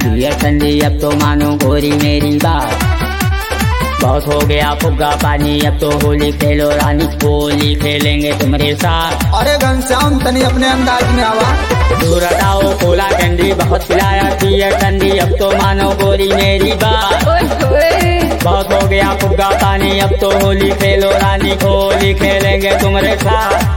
Beer ठंडी अब तो मानो गोरी मेरी बात। बहुत हो गया फुग्गा पानी अब तो होली खेलो रानी, होली खेलेंगे तुम्हारे साथ। अरे घनश्याम तनी अपने अंदाज में आवा। दूर हटाओ कोला कैंडी, बहुत पिलाया बियर ठंडी अब तो मानो गोरी मेरी बात। बहुत हो गया फुग्गा पानी अब तो होली खेलो रानी, होली खेलेंगे तुम्हारे साथ।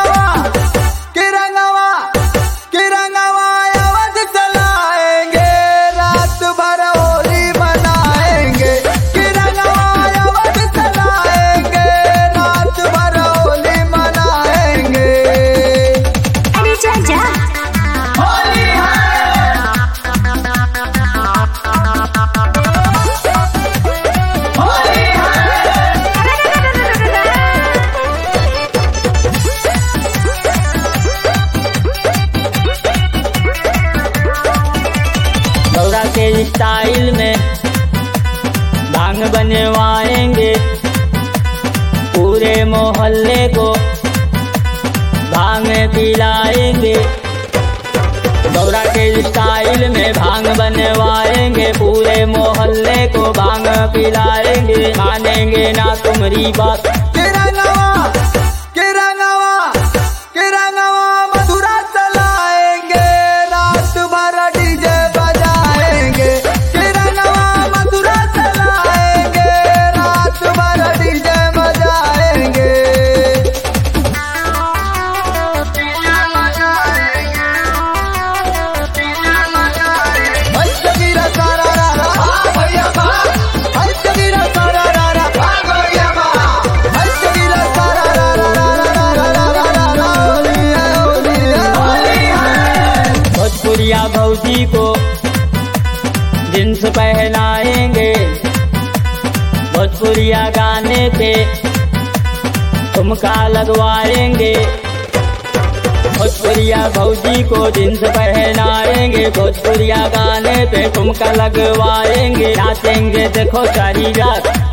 आवाज चलाएंगे रात भर होली मनाएंगे। आवाज चलाएंगे रात भर होली मनाएंगे। अरे जा होली गौरा के स्टाइल में भांग बनवाएंगे, पूरे मोहल्ले को भांग पिलाएंगे। गौरा के स्टाइल में भांग बनवाएंगे, पूरे मोहल्ले को भांग पिलाएंगे। मानेंगे ना तुम्हारी बात। मथुरा चलाएंगे रात भर डीजे बजाएंगे। मथुरा चलाएंगे रात भर डीजे बजाएंगे। भोजपुरिया भौजी को जींस पहनाएंगे, भोजपुरिया गाने पे ठुमका लगवाएंगे। भोजपुरिया भौजी को जींस पहनाएंगे, भोजपुरिया गाने पे ठुमका लगवाएंगे। नाचेंगे देखो सारी रात।